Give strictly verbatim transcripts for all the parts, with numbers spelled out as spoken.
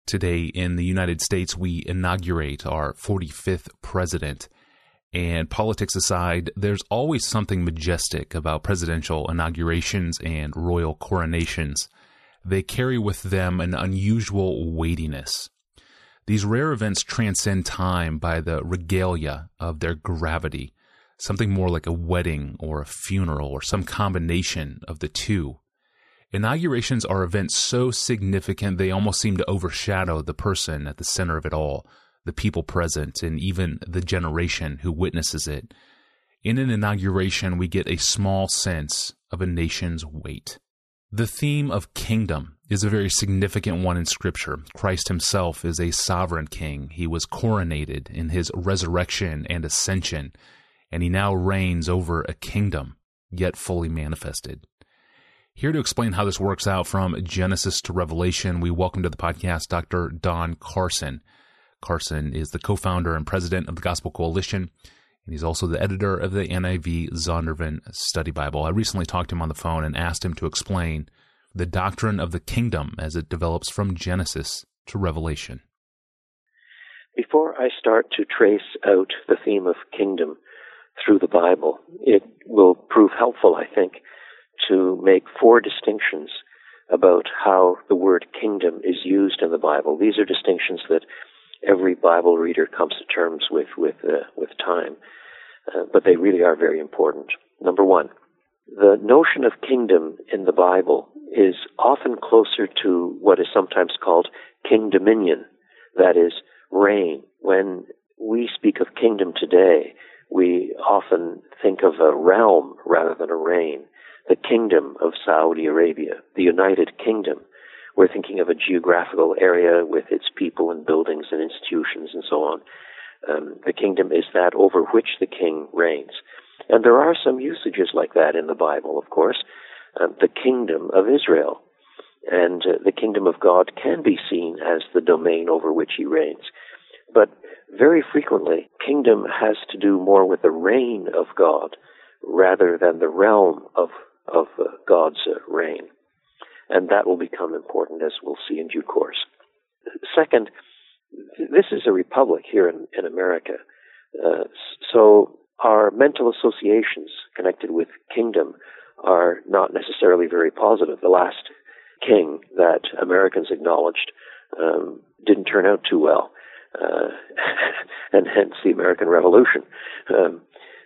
Today in the United States, we inaugurate our forty-fifth president. And politics aside, there's always something majestic about presidential inaugurations and royal coronations. They carry with them an unusual weightiness. These rare events transcend time by the regalia of their gravity, something more like a wedding or a funeral or some combination of the two. Inaugurations are events so significant they almost seem to overshadow the person at the center of it all, the people present, and even the generation who witnesses it. In an inauguration, we get a small sense of a nation's weight. The theme of kingdom is a very significant one in Scripture. Christ himself is a sovereign king. He was coronated in his resurrection and ascension, and he now reigns over a kingdom, yet fully manifested. Here to explain how this works out from Genesis to Revelation, we welcome to the podcast Doctor Don Carson. Carson is the co-founder and president of the Gospel Coalition, and he's also the editor of the N I V Zondervan Study Bible. I recently talked to him on the phone and asked him to explain the doctrine of the kingdom as it develops from Genesis to Revelation. Before I start to trace out the theme of kingdom through the Bible, it will prove helpful, I think, to make four distinctions about how the word kingdom is used in the Bible. These are distinctions that every Bible reader comes to terms with with uh, with time, uh, but they really are very important. Number one, the notion of kingdom in the Bible is often closer to what is sometimes called king dominion, that is, reign. When we speak of kingdom today, we often think of a realm rather than a reign. The kingdom of Saudi Arabia, the United Kingdom. We're thinking of a geographical area with its people and buildings and institutions and so on. Um, the kingdom is that over which the king reigns. And there are some usages like that in the Bible, of course. Um, the kingdom of Israel. And uh, the kingdom of God can be seen as the domain over which he reigns. But very frequently, kingdom has to do more with the reign of God rather than the realm of of uh, God's uh, reign. And that will become important, as we'll see in due course. Second, this is a republic here in, in America. Uh, so our mental associations connected with kingdom are not necessarily very positive. The last king that Americans acknowledged um, didn't turn out too well, uh, and hence the American Revolution. Um,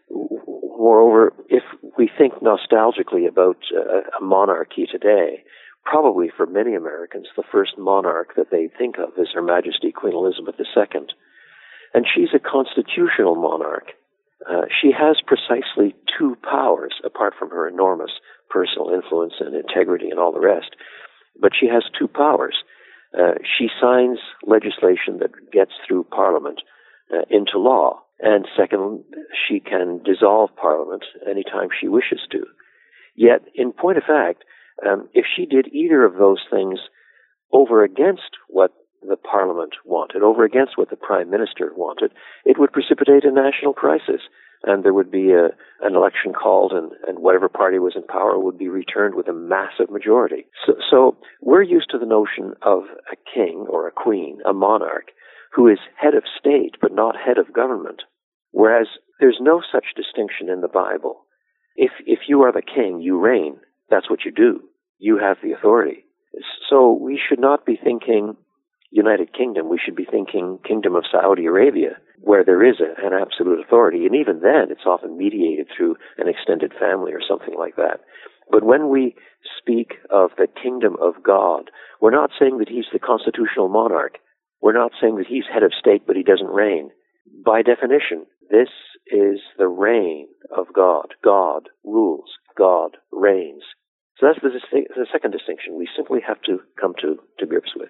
Moreover, if we think nostalgically about uh, a monarchy today, probably for many Americans, the first monarch that they think of is Her Majesty Queen Elizabeth the Second. And she's a constitutional monarch. Uh, she has precisely two powers, apart from her enormous personal influence and integrity and all the rest. But she has two powers. Uh, she signs legislation that gets through Parliament uh, into law. And second, she can dissolve Parliament anytime she wishes to. Yet, in point of fact, um, if she did either of those things over against what the Parliament wanted, over against what the Prime Minister wanted, it would precipitate a national crisis. And there would be a, an election called, and, and whatever party was in power would be returned with a massive majority. So, so we're used to the notion of a king or a queen, a monarch, who is head of state but not head of government, whereas there's no such distinction in the Bible. If if you are the king, you reign. That's what you do. You have the authority. So we should not be thinking United Kingdom. We should be thinking Kingdom of Saudi Arabia, where there is a, an absolute authority. And even then, it's often mediated through an extended family or something like that. But when we speak of the kingdom of God, we're not saying that he's the constitutional monarch. We're not saying that he's head of state, but he doesn't reign. By definition, this is the reign of God. God rules. God reigns. So that's the, the second distinction we simply have to come to, to grips with.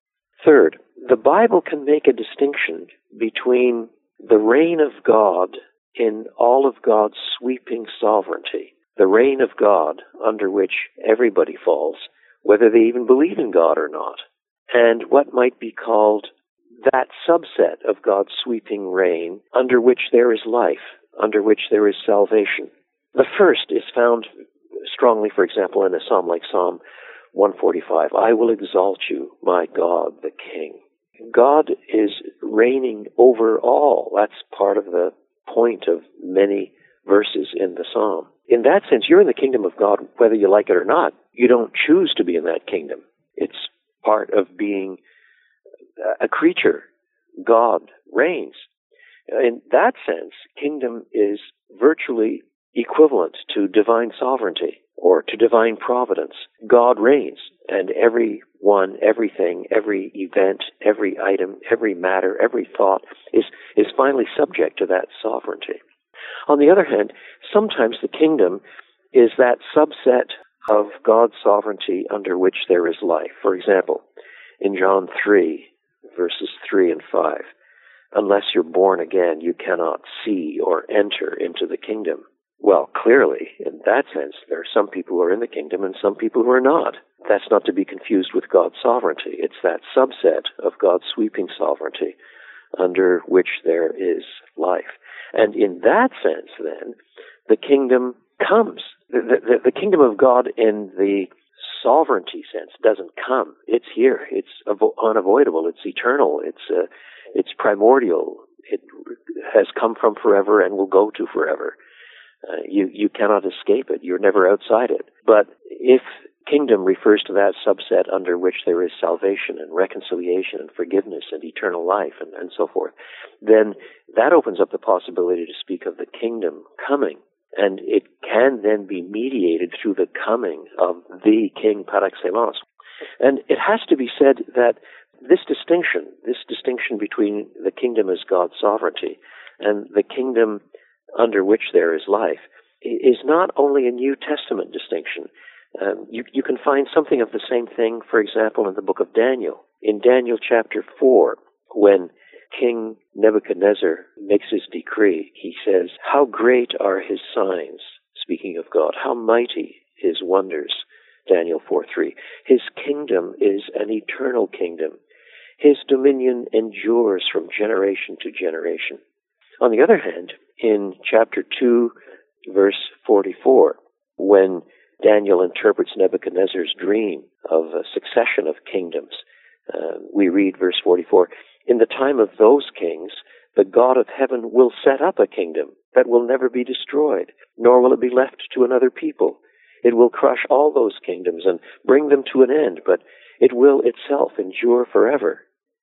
Third, the Bible can make a distinction between the reign of God in all of God's sweeping sovereignty, the reign of God under which everybody falls, whether they even believe in God or not, and what might be called that subset of God's sweeping reign under which there is life, under which there is salvation. The first is found strongly, for example, in a psalm like Psalm one forty-five, I will exalt you, my God, the King. God is reigning over all. That's part of the point of many verses in the psalm. In that sense, you're in the kingdom of God whether you like it or not. You don't choose to be in that kingdom. It's part of being a creature. God reigns. In that sense, kingdom is virtually equivalent to divine sovereignty or to divine providence. God reigns, and everyone, everything, every event, every item, every matter, every thought is, is finally subject to that sovereignty. On the other hand, sometimes the kingdom is that subset of God's sovereignty under which there is life. For example, in John three, verses three and five, unless you're born again, you cannot see or enter into the kingdom. Well, clearly, in that sense, there are some people who are in the kingdom and some people who are not. That's not to be confused with God's sovereignty. It's that subset of God's sweeping sovereignty under which there is life. And in that sense, then, the kingdom comes. The, the, the kingdom of God in the sovereignty sense doesn't come. It's here. It's avo- unavoidable. It's eternal. It's uh, it's primordial. It has come from forever and will go to forever. Uh, you you cannot escape it. You're never outside it. But if kingdom refers to that subset under which there is salvation and reconciliation and forgiveness and eternal life and, and so forth, then that opens up the possibility to speak of the kingdom coming. And it can then be mediated through the coming of the King par excellence. And it has to be said that this distinction, this distinction between the kingdom as God's sovereignty and the kingdom under which there is life, is not only a New Testament distinction. Um, you, you can find something of the same thing, for example, in the book of Daniel. In Daniel chapter four, when King Nebuchadnezzar makes his decree, he says, how great are his signs, speaking of God, how mighty his wonders, Daniel four three. His kingdom is an eternal kingdom. His dominion endures from generation to generation. On the other hand, in chapter two, verse forty-four, when Daniel interprets Nebuchadnezzar's dream of a succession of kingdoms, uh, we read verse forty-four, in the time of those kings, the God of heaven will set up a kingdom that will never be destroyed, nor will it be left to another people. It will crush all those kingdoms and bring them to an end, but it will itself endure forever.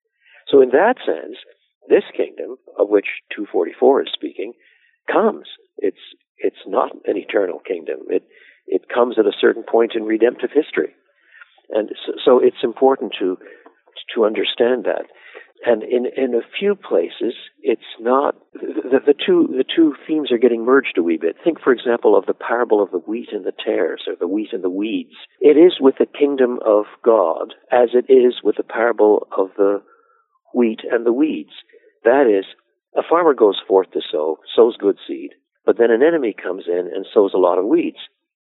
So in that sense, this kingdom, of which two forty-four is speaking, comes. It's it's not an eternal kingdom. It it comes at a certain point in redemptive history. And so, so it's important to to understand that. And in, in a few places, it's not, the, the two the two themes are getting merged a wee bit. Think, for example, of the parable of the wheat and the tares, or the wheat and the weeds. It is with the kingdom of God as it is with the parable of the wheat and the weeds. That is, a farmer goes forth to sow, sows good seed, but then an enemy comes in and sows a lot of weeds.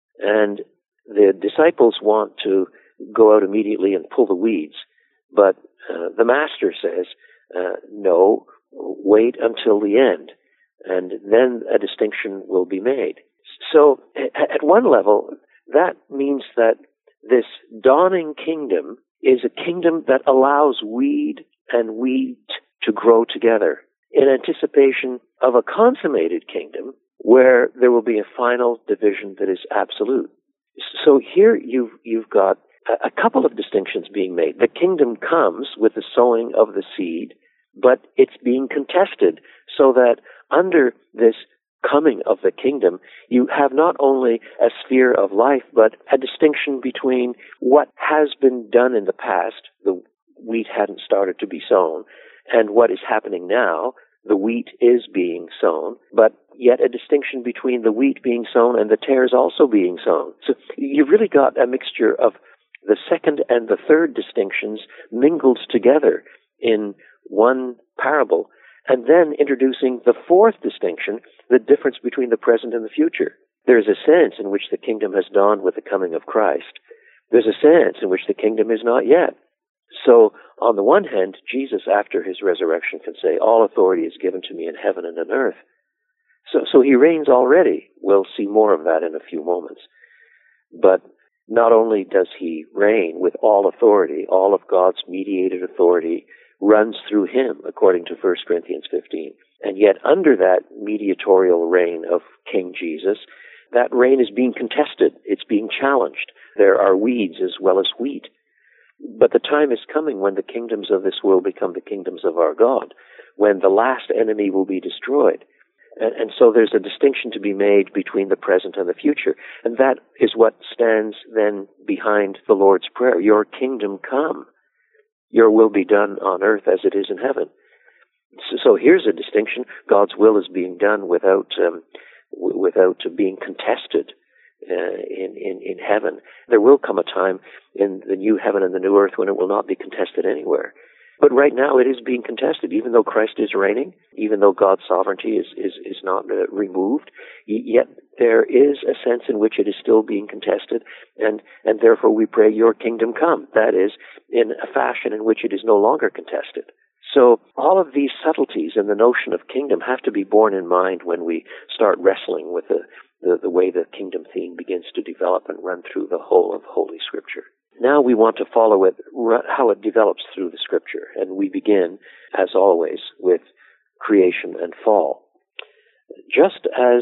And the disciples want to go out immediately and pull the weeds, but uh, the master says, uh, no, wait until the end, and then a distinction will be made. So at one level, that means that this dawning kingdom is a kingdom that allows weed and wheat to grow together in anticipation of a consummated kingdom where there will be a final division that is absolute. So here you've, you've got a couple of distinctions being made. The kingdom comes with the sowing of the seed, but it's being contested so that under this coming of the kingdom, you have not only a sphere of life, but a distinction between what has been done in the past, the wheat hadn't started to be sown, and what is happening now, the wheat is being sown, but yet a distinction between the wheat being sown and the tares also being sown. So you've really got a mixture of the second and the third distinctions mingled together in one parable, and then introducing the fourth distinction, the difference between the present and the future. There is a sense in which the kingdom has dawned with the coming of Christ. There's a sense in which the kingdom is not yet. So, on the one hand, Jesus, after his resurrection, can say, all authority is given to me in heaven and on earth. So, so he reigns already. We'll see more of that in a few moments. But not only does he reign with all authority, all of God's mediated authority runs through him, according to First Corinthians fifteen. And yet under that mediatorial reign of King Jesus, that reign is being contested. It's being challenged. There are weeds as well as wheat. But the time is coming when the kingdoms of this world become the kingdoms of our God, when the last enemy will be destroyed. And, and so there's a distinction to be made between the present and the future. And that is what stands then behind the Lord's Prayer. Your kingdom come. Your will be done on earth as it is in heaven. So, so here's a distinction. God's will is being done without um, w- without being contested uh, in, in, in heaven. There will come a time in the new heaven and the new earth when it will not be contested anywhere. But right now it is being contested, even though Christ is reigning, even though God's sovereignty is, is, is not uh, removed, yet there is a sense in which it is still being contested, and, and therefore we pray, your kingdom come. That is, in a fashion in which it is no longer contested. So all of these subtleties in the notion of kingdom have to be borne in mind when we start wrestling with the, the, the way the kingdom theme begins to develop and run through the whole of Holy Scripture. Now we want to follow it, how it develops through the Scripture. And we begin, as always, with creation and fall. Just as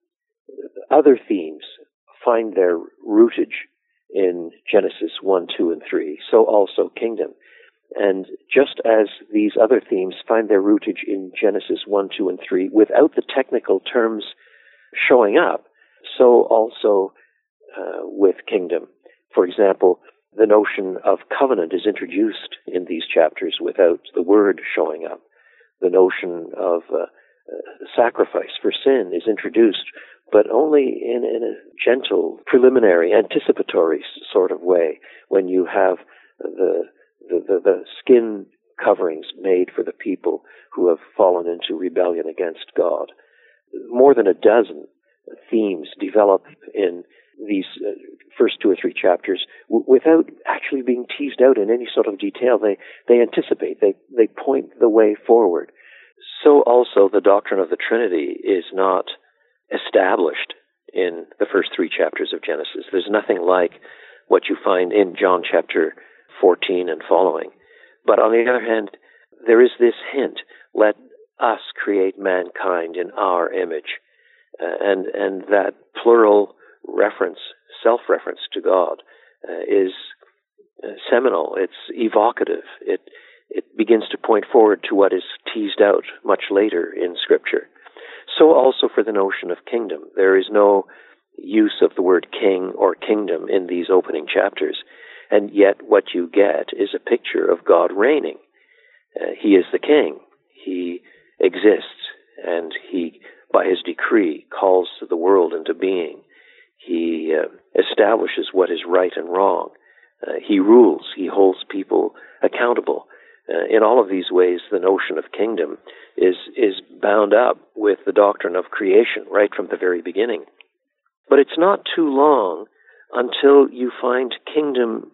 other themes find their rootage in Genesis one, two, and three, so also kingdom. And just as these other themes find their rootage in Genesis one, two, and three without the technical terms showing up, so also uh, with kingdom. For example, the notion of covenant is introduced in these chapters without the word showing up. The notion of uh, uh, sacrifice for sin is introduced, but only in, in a gentle, preliminary, anticipatory sort of way, when you have the, the, the, the skin coverings made for the people who have fallen into rebellion against God. More than a dozen themes develop in these uh, first two or three chapters w- without actually being teased out in any sort of detail. They they anticipate, they, they point the way forward. So also the doctrine of the Trinity is not established in the first three chapters of Genesis. There's nothing like what you find in John chapter fourteen and following. But on the other hand, there is this hint, let us create mankind in our image. Uh, and, and that plural reference, self-reference to God uh, is uh, seminal. It's evocative. It it begins to point forward to what is teased out much later in Scripture. So also for the notion of kingdom. There is no use of the word king or kingdom in these opening chapters, and yet what you get is a picture of God reigning. Uh, he is the king. He exists, and he, by his decree, calls the world into being. He uh, establishes what is right and wrong. Uh, he rules. He holds people accountable. Uh, in all of these ways, the notion of kingdom is is bound up with the doctrine of creation right from the very beginning. But it's not too long until you find kingdom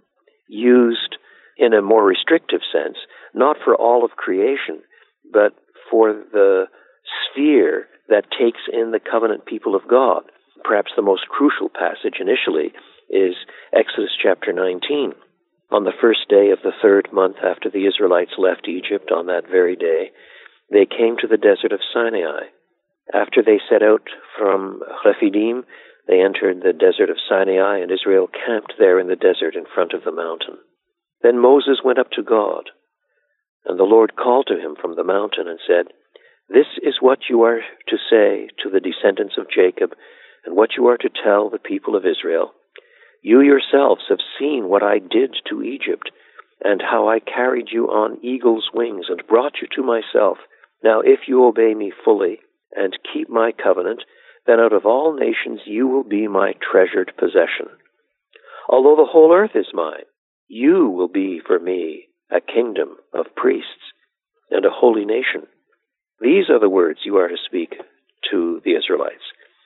used in a more restrictive sense, not for all of creation, but for the sphere that takes in the covenant people of God. Perhaps the most crucial passage initially is Exodus chapter nineteen. On the first day of the third month after the Israelites left Egypt, on that very day, they came to the desert of Sinai. After they set out from Rephidim, they entered the desert of Sinai, and Israel camped there in the desert in front of the mountain. Then Moses went up to God, and the Lord called to him from the mountain and said, "This is what you are to say to the descendants of Jacob, and what you are to tell the people of Israel. You yourselves have seen what I did to Egypt, and how I carried you on eagle's wings and brought you to myself. Now if you obey me fully and keep my covenant, then out of all nations you will be my treasured possession. Although the whole earth is mine, you will be for me a kingdom of priests and a holy nation." These are the words you are to speak to the Israelites.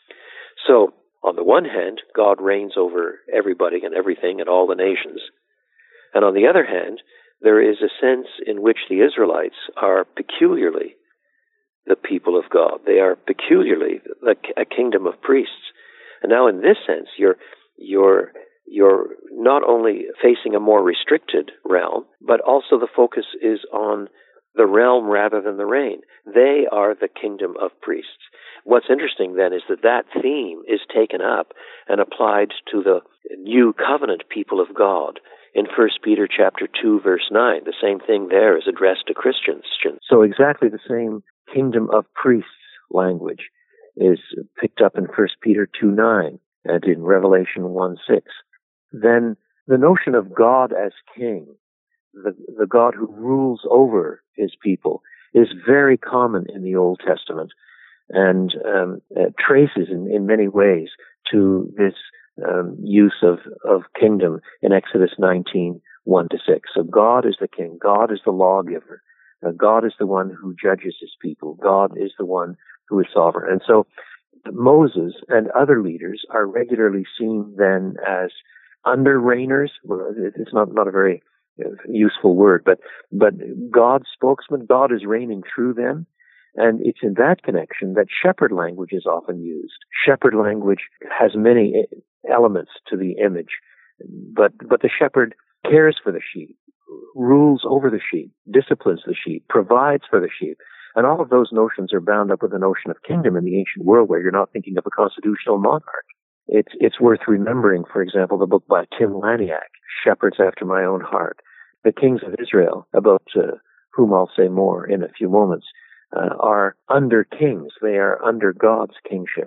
So, on the one hand, God reigns over everybody and everything and all the nations. And on the other hand, there is a sense in which the Israelites are peculiarly the people of God. They are peculiarly a kingdom of priests. And now in this sense, you're, you're, you're not only facing a more restricted realm, but also the focus is on the realm rather than the reign. They are the kingdom of priests. What's interesting then is that that theme is taken up and applied to the new covenant people of God. In First Peter chapter two, verse nine, the same thing there is addressed to Christians. So exactly the same kingdom of priests language is picked up in First Peter two nine and in Revelation one six. Then the notion of God as king, the, the God who rules over his people, is very common in the Old Testament and um, uh, traces in, in many ways to this um, use of, of kingdom in Exodus nineteen, one to six. So God is the king. God is the lawgiver. Uh, God is the one who judges his people. God is the one who is sovereign. And so Moses and other leaders are regularly seen then as under-reigners. Well, it's not, not a very useful word, but, but God's spokesman, God is reigning through them. And it's in that connection that shepherd language is often used. Shepherd language has many elements to the image, but, but the shepherd cares for the sheep, rules over the sheep, disciplines the sheep, provides for the sheep. And all of those notions are bound up with the notion of kingdom in the ancient world, where you're not thinking of a constitutional monarch. It's, it's worth remembering, for example, the book by Tim Laniak, Shepherds After My Own Heart. The kings of Israel, about uh, whom I'll say more in a few moments, uh, are under kings. They are under God's kingship.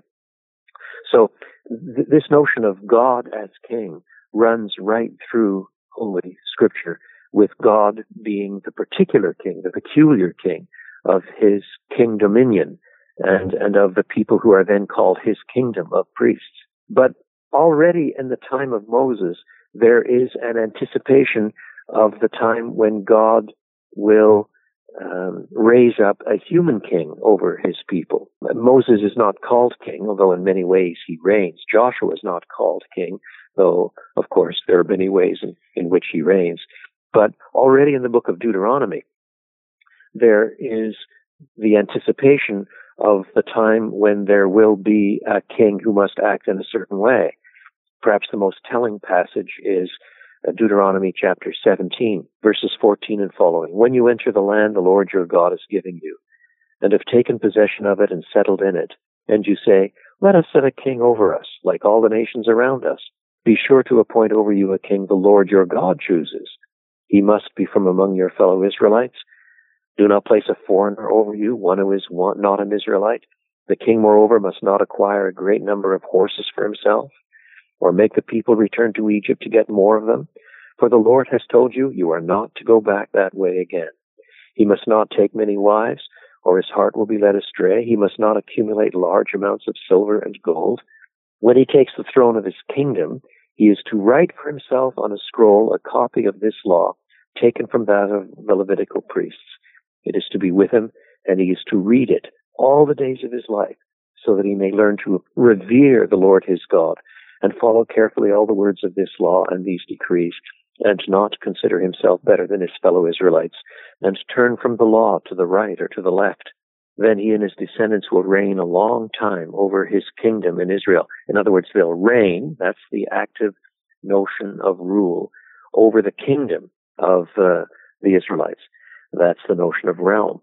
So th- this notion of God as king runs right through Holy Scripture, with God being the particular king, the peculiar king of his king dominion, and, and of the people who are then called his kingdom of priests. But already in the time of Moses, there is an anticipation of the time when God will um, raise up a human king over his people. Moses is not called king, although in many ways he reigns. Joshua is not called king, though, of course, there are many ways in, in which he reigns. But already in the book of Deuteronomy, there is the anticipation of the time when there will be a king who must act in a certain way. Perhaps the most telling passage is Deuteronomy chapter seventeen, verses fourteen and following. When you enter the land the Lord your God is giving you, and have taken possession of it and settled in it, and you say, let us set a king over us, like all the nations around us. Be sure to appoint over you a king the Lord your God chooses. He must be from among your fellow Israelites. Do not place a foreigner over you, one who is not an Israelite. The king, moreover, must not acquire a great number of horses for himself, or make the people return to Egypt to get more of them. For the Lord has told you, you are not to go back that way again. He must not take many wives, or his heart will be led astray. He must not accumulate large amounts of silver and gold. When he takes the throne of his kingdom, he is to write for himself on a scroll a copy of this law, taken from that of the Levitical priests. It is to be with him, and he is to read it all the days of his life, so that he may learn to revere the Lord his God, and follow carefully all the words of this law and these decrees, and not consider himself better than his fellow Israelites, and turn from the law to the right or to the left. Then he and his descendants will reign a long time over his kingdom in Israel. In other words, they'll reign, that's the active notion of rule, over the kingdom of uh, the Israelites. That's the notion of realm.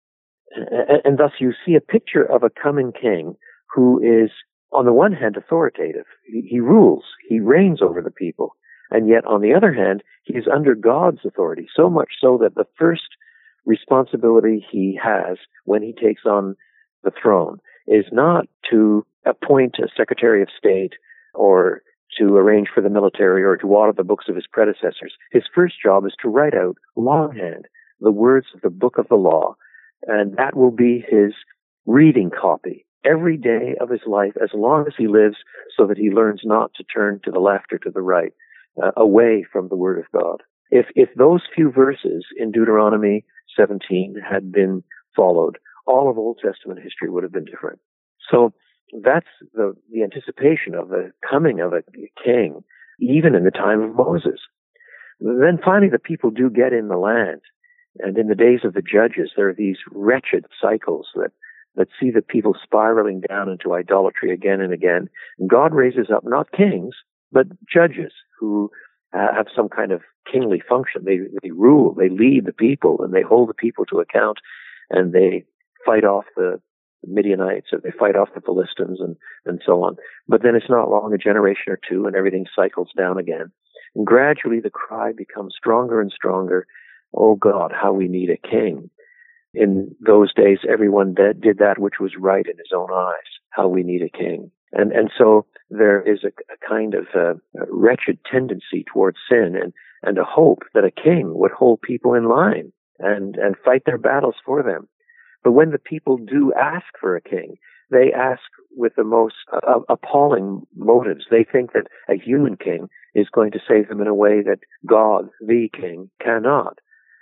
And, and thus you see a picture of a coming king who is, on the one hand, authoritative. He, he rules, he reigns over the people. And yet, on the other hand, he is under God's authority, so much so that the first responsibility he has when he takes on the throne is not to appoint a Secretary of State or to arrange for the military or to audit the books of his predecessors. His first job is to write out longhand the words of the book of the law, and that will be his reading copy every day of his life as long as he lives, so that he learns not to turn to the left or to the right, uh, away from the Word of God. If if those few verses in Deuteronomy seventeen had been followed, all of Old Testament history would have been different. So that's the, the anticipation of the coming of a king, even in the time of Moses. Then finally the people do get in the land. And in the days of the judges, there are these wretched cycles that, that see the people spiraling down into idolatry again and again. And God raises up not kings, but judges who uh, have some kind of kingly function. They, they rule, they lead the people, and they hold the people to account, and they fight off the Midianites, or they fight off the Philistines, and, and so on. But then it's not long, a generation or two, and everything cycles down again. And gradually the cry becomes stronger and stronger. Oh God, how we need a king. In those days, everyone did, did that which was right in his own eyes. How we need a king. And and so there is a, a kind of a, a wretched tendency towards sin, and, and a hope that a king would hold people in line and, and fight their battles for them. But when the people do ask for a king, they ask with the most uh, appalling motives. They think that a human king is going to save them in a way that God, the king, cannot.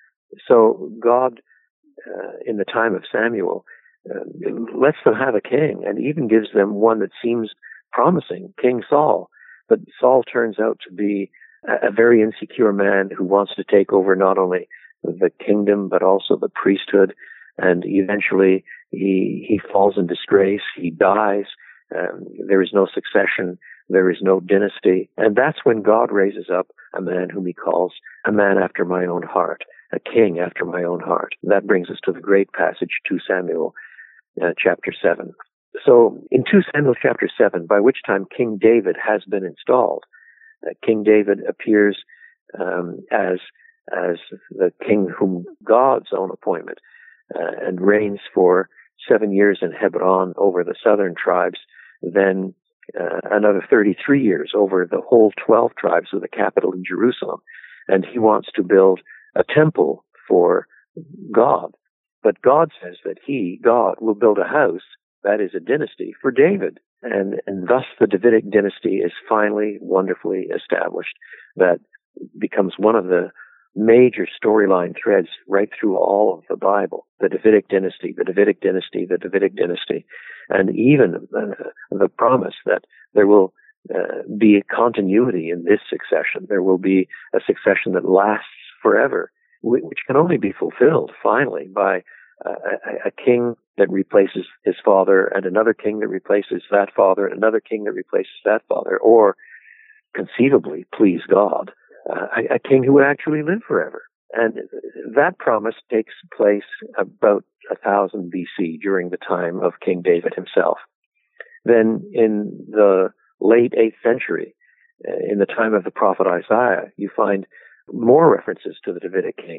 So God, uh, in the time of Samuel, uh, lets them have a king, and even gives them one that seems promising, King Saul. But Saul turns out to be a, a very insecure man who wants to take over not only the kingdom, but also the priesthood. And eventually he he falls in disgrace. He dies. Um, there is no succession. There is no dynasty. And that's when God raises up a man whom he calls a man after my own heart, a king after my own heart. That brings us to the great passage, Second Samuel uh, chapter seven. So in Second Samuel chapter seven, by which time King David has been installed, uh, King David appears um, as as the king whom God's own appointment, Uh, and reigns for seven years in Hebron over the southern tribes, then uh, another thirty-three years over the whole twelve tribes with the capital in Jerusalem. And he wants to build a temple for God. But God says that he, God, will build a house, that is a dynasty, for David. And, and thus the Davidic dynasty is finally wonderfully established. That becomes one of the major storyline threads right through all of the Bible. The Davidic dynasty, the Davidic dynasty, the Davidic dynasty, and even uh, the promise that there will uh, be a continuity in this succession. There will be a succession that lasts forever, which can only be fulfilled finally by uh, a, a king that replaces his father, and another king that replaces that father, and another king that replaces that father, or conceivably, please God, Uh, a, a king who would actually live forever. And that promise takes place about one thousand B C, during the time of King David himself. Then in the late eighth century, uh, in the time of the prophet Isaiah, you find more references to the Davidic king.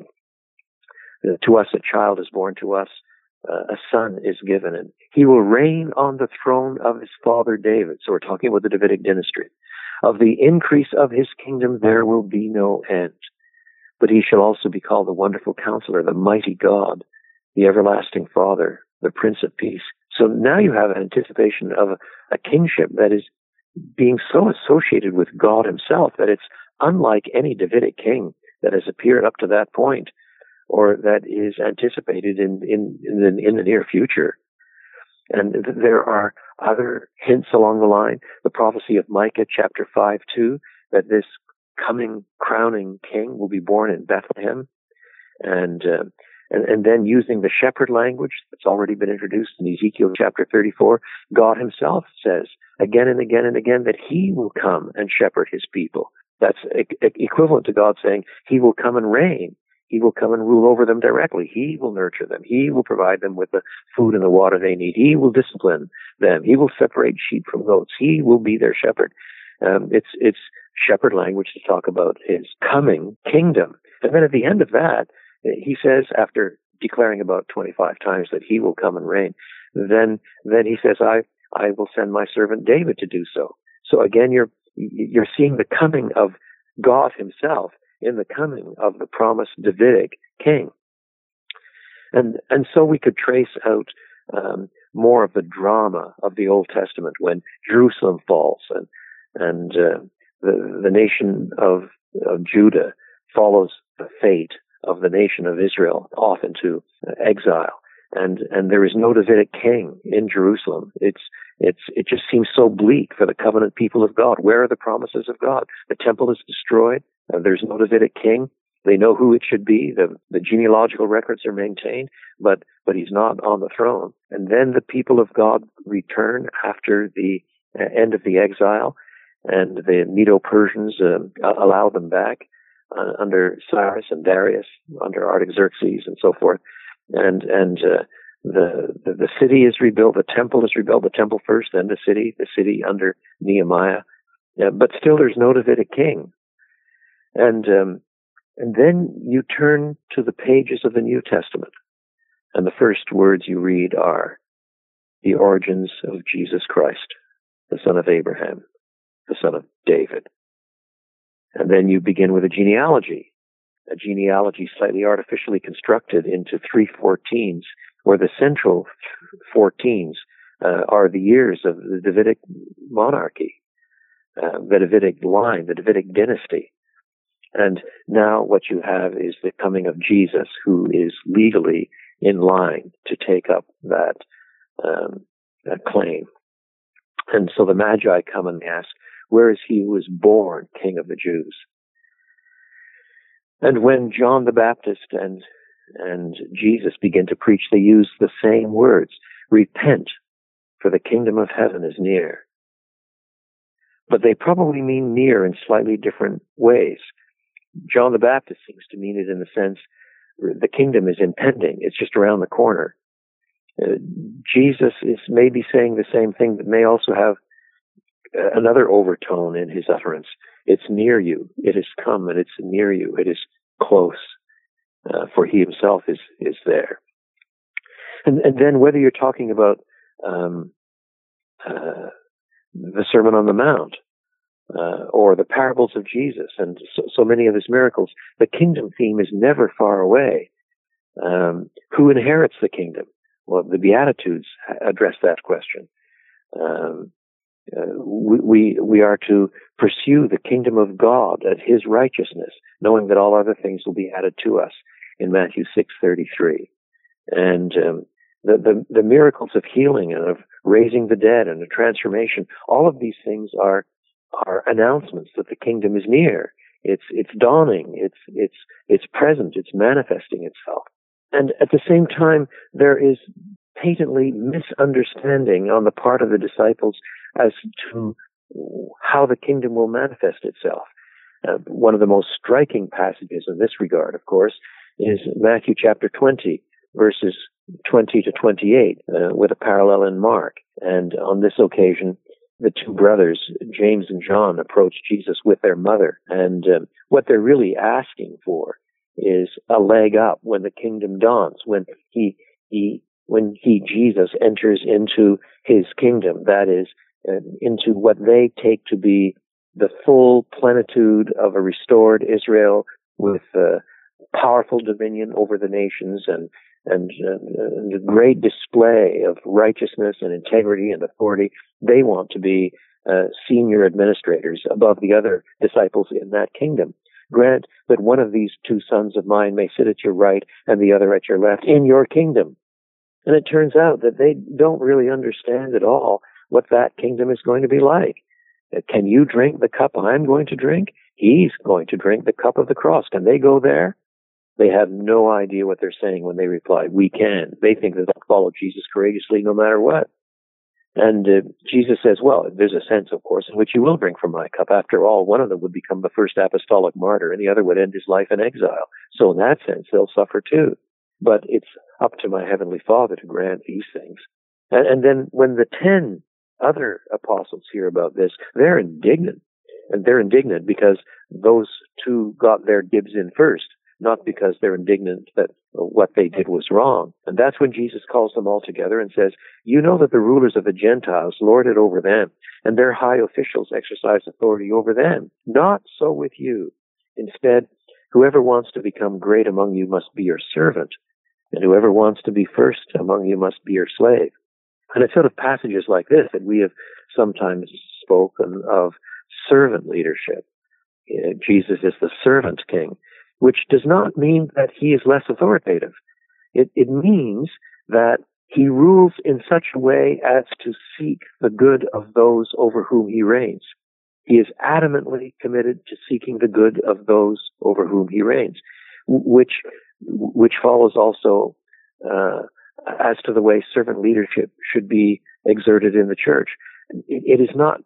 Uh, to us a child is born, to us uh, a son is given, and he will reign on the throne of his father David. So we're talking about the Davidic dynasty. Of the increase of his kingdom there will be no end. But he shall also be called the Wonderful Counselor, the Mighty God, the Everlasting Father, the Prince of Peace. So now you have an anticipation of a, a kingship that is being so associated with God himself that it's unlike any Davidic king that has appeared up to that point, or that is anticipated in, in, in, the, in the near future. And th- there are other hints along the line. The prophecy of Micah chapter five, two, that this coming crowning king will be born in Bethlehem. And, uh, and, and then using the shepherd language that's already been introduced in Ezekiel chapter thirty-four, God himself says again and again and again that he will come and shepherd his people. That's e- e- equivalent to God saying he will come and reign. He will come and rule over them directly. He will nurture them. He will provide them with the food and the water they need. He will discipline them. He will separate sheep from goats. He will be their shepherd. Um, it's it's shepherd language to talk about his coming kingdom. And then at the end of that, he says, after declaring about twenty-five times that he will come and reign, then then he says, I I will send my servant David to do so. So again, you're you're seeing the coming of God himself in the coming of the promised Davidic king. And and so we could trace out um, more of the drama of the Old Testament when Jerusalem falls and and uh, the the nation of, of Judah follows the fate of the nation of Israel off into exile. And and there is no Davidic king in Jerusalem. It's it's it just seems so bleak for the covenant people of God. Where are the promises of God? The temple is destroyed. Uh, there's no Davidic king. They know who it should be. The, the genealogical records are maintained, but, but he's not on the throne. And then the people of God return after the uh, end of the exile. and the Medo-Persians uh, allowed them back uh, under Cyrus and Darius, under Artaxerxes, and so forth. And and uh, the, the the city is rebuilt. The temple is rebuilt. The temple first, then the city. The city under Nehemiah. Uh, but still, there's no Davidic king. And um, and then you turn to the pages of the New Testament, and the first words you read are the origins of Jesus Christ, the son of Abraham, the son of David. And then you begin with a genealogy, a genealogy slightly artificially constructed into three fourteens, where the central fourteens uh, are the years of the Davidic monarchy, uh, the Davidic line, the Davidic dynasty. And now what you have is the coming of Jesus, who is legally in line to take up that, um, that claim. And so the Magi come and ask, where is he who was born King of the Jews? And when John the Baptist and and Jesus begin to preach, they use the same words. Repent, for the kingdom of heaven is near. But they probably mean near in slightly different ways. John the Baptist seems to mean it in the sense the kingdom is impending. It's just around the corner. Uh, Jesus is maybe saying the same thing, but may also have uh, another overtone in his utterance. It's near you. It has come, and it's near you. It is close, uh, for he himself is is there. And, and then whether you're talking about um, uh, the Sermon on the Mount, Uh, or the parables of Jesus and so, so many of his miracles, the kingdom theme is never far away. Um, who inherits the kingdom? Well, the Beatitudes address that question. Um, uh, we, we we are to pursue the kingdom of God and his righteousness, knowing that all other things will be added to us in Matthew six thirty-three. And um, the, the the miracles of healing and of raising the dead and the transformation, all of these things are are announcements that the kingdom is near. It's it's dawning. It's it's it's present. It's manifesting itself. And at the same time, there is patently misunderstanding on the part of the disciples as to how the kingdom will manifest itself. Uh, one of the most striking passages in this regard, of course, is Matthew chapter twenty, verses twenty to twenty-eight, uh, with a parallel in Mark. And on this occasion, the two brothers, James and John, approach Jesus with their mother. And um, what they're really asking for is a leg up when the kingdom dawns, when he, he, when he, Jesus, enters into his kingdom, that is, uh, into what they take to be the full plenitude of a restored Israel with uh, powerful dominion over the nations and and uh, a great display of righteousness and integrity and authority. They want to be uh, senior administrators above the other disciples in that kingdom. Grant that one of these two sons of mine may sit at your right and the other at your left in your kingdom. And it turns out that they don't really understand at all what that kingdom is going to be like. Uh, can you drink the cup I'm going to drink? He's going to drink the cup of the cross. Can they go there? They have no idea what they're saying when they reply, we can. They think that they'll follow Jesus courageously no matter what. And uh, Jesus says, well, there's a sense, of course, in which you will drink from my cup. After all, one of them would become the first apostolic martyr, and the other would end his life in exile. So in that sense, they'll suffer too. But it's up to my heavenly Father to grant these things. And, and then when the ten other apostles hear about this, they're indignant. And they're indignant because those two got their dibs in first, not because they're indignant that what they did was wrong. And that's when Jesus calls them all together and says, you know that the rulers of the Gentiles lord it over them, and their high officials exercise authority over them. Not so with you. Instead, whoever wants to become great among you must be your servant, and whoever wants to be first among you must be your slave. And it's out of passages like this that we have sometimes spoken of servant leadership. Uh, Jesus is the servant king, which does not mean that he is less authoritative. It, it means that he rules in such a way as to seek the good of those over whom he reigns. He is adamantly committed to seeking the good of those over whom he reigns, which which follows also uh, as to the way servant leadership should be exerted in the church. It, it is not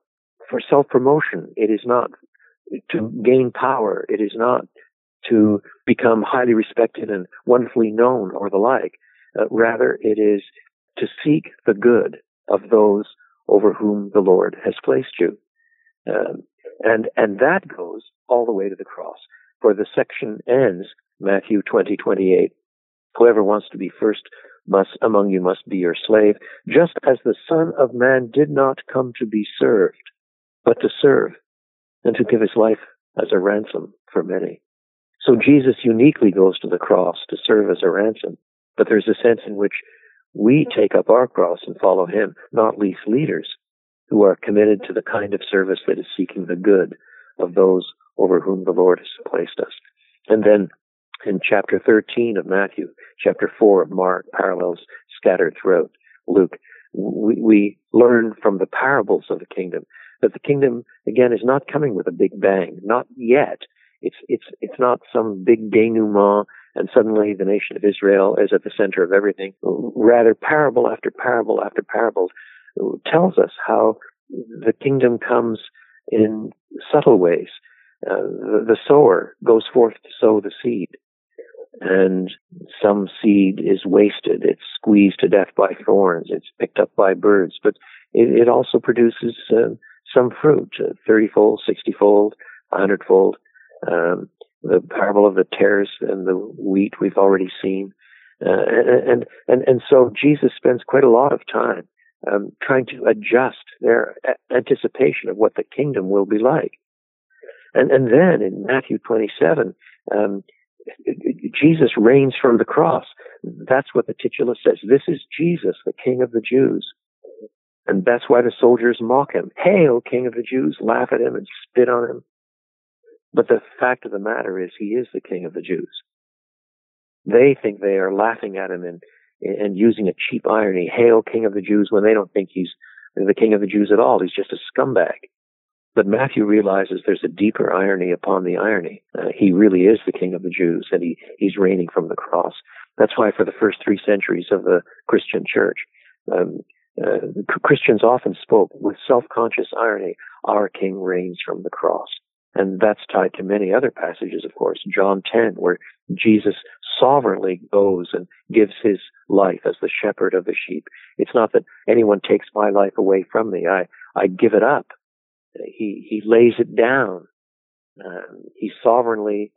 for self-promotion. It is not to gain power. It is not to become highly respected and wonderfully known or the like. Uh, rather, it is to seek the good of those over whom the Lord has placed you. Um, and, and that goes all the way to the cross. For the section ends, Matthew twenty twenty-eight, whoever wants to be first must among you must be your slave, just as the Son of Man did not come to be served, but to serve, and to give his life as a ransom for many. So Jesus uniquely goes to the cross to serve as a ransom, but there's a sense in which we take up our cross and follow him, not least leaders who are committed to the kind of service that is seeking the good of those over whom the Lord has placed us. And then in chapter thirteen of Matthew, chapter four of Mark, parallels scattered throughout Luke, we, we learn from the parables of the kingdom that the kingdom, again, is not coming with a big bang, not yet. It's it's it's not some big denouement and suddenly the nation of Israel is at the center of everything. Rather, parable after parable after parable tells us how the kingdom comes in subtle ways. Uh, the, the sower goes forth to sow the seed, and some seed is wasted. It's squeezed to death by thorns. It's picked up by birds, but it, it also produces uh, some fruit, uh, thirty-fold, sixty-fold, one hundred-fold. Um, the parable of the tares and the wheat we've already seen. Uh, and, and, and so Jesus spends quite a lot of time um, trying to adjust their anticipation of what the kingdom will be like. And, and then in Matthew twenty-seven, um, Jesus reigns from the cross. That's what the titula says. This is Jesus, the King of the Jews. And that's why the soldiers mock him. Hail, King of the Jews, laugh at him and spit on him. But the fact of the matter is he is the King of the Jews. They think they are laughing at him and, and using a cheap irony. Hail, King of the Jews, when they don't think he's the King of the Jews at all. He's just a scumbag. But Matthew realizes there's a deeper irony upon the irony. Uh, he really is the King of the Jews, and he, he's reigning from the cross. That's why for the first three centuries of the Christian church, um, uh, Christians often spoke with self-conscious irony, our King reigns from the cross. And that's tied to many other passages, of course. John ten, where Jesus sovereignly goes and gives his life as the shepherd of the sheep. It's not that anyone takes my life away from me. I, I give it up. He, he lays it down. Uh, he sovereignly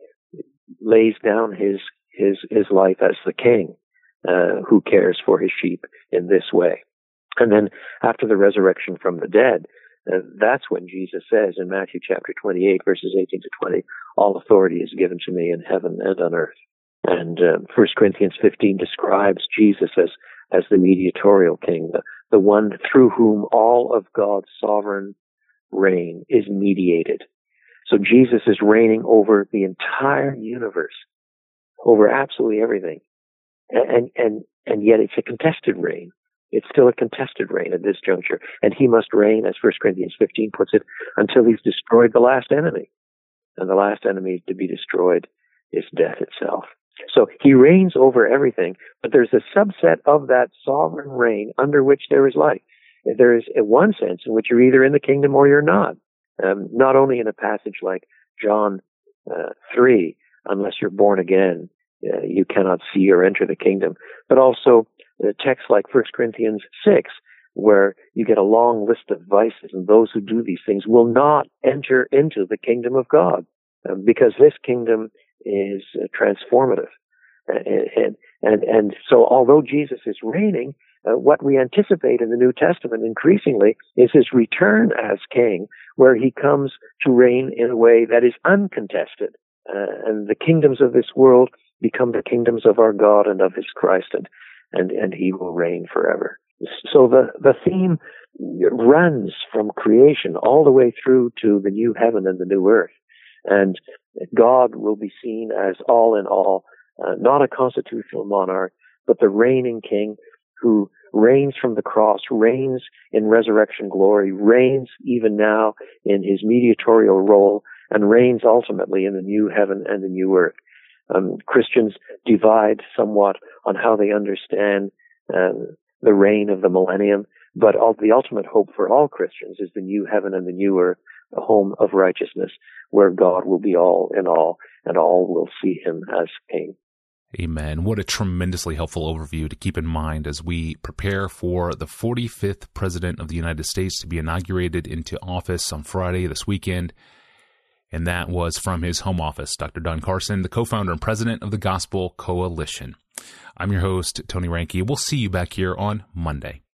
lays down his, his, his life as the king, uh, who cares for his sheep in this way. And then after the resurrection from the dead, Uh, that's when Jesus says in Matthew chapter twenty-eight, verses eighteen to twenty, all authority is given to me in heaven and on earth. And uh, First Corinthians fifteen describes Jesus as, as the mediatorial king, the, the one through whom all of God's sovereign reign is mediated. So Jesus is reigning over the entire universe, over absolutely everything. And, and, and yet it's a contested reign. It's still a contested reign at this juncture. And he must reign, as First Corinthians fifteen puts it, until he's destroyed the last enemy. And the last enemy to be destroyed is death itself. So he reigns over everything, but there's a subset of that sovereign reign under which there is life. There is one sense in which you're either in the kingdom or you're not. Um, not only in a passage like John uh, three, unless you're born again, uh, you cannot see or enter the kingdom, but also a text like First Corinthians six, where you get a long list of vices, and those who do these things will not enter into the kingdom of God, uh, because this kingdom is uh, transformative. And, and, and, and so although Jesus is reigning, uh, what we anticipate in the New Testament increasingly is his return as king, where he comes to reign in a way that is uncontested. Uh, and the kingdoms of this world become the kingdoms of our God and of his Christ, and And, and he will reign forever. So the, the theme runs from creation all the way through to the new heaven and the new earth. And God will be seen as all in all, uh, not a constitutional monarch, but the reigning king who reigns from the cross, reigns in resurrection glory, reigns even now in his mediatorial role, and reigns ultimately in the new heaven and the new earth. Um, Christians divide somewhat on how they understand uh, the reign of the millennium. But all, the ultimate hope for all Christians is the new heaven and the new earth, a home of righteousness, where God will be all in all, and all will see him as King. Amen. What a tremendously helpful overview to keep in mind as we prepare for the forty-fifth President of the United States to be inaugurated into office on Friday this weekend. And that was from his home office, Doctor Don Carson, the co-founder and president of the Gospel Coalition. I'm your host, Tony Reinke. We'll see you back here on Monday.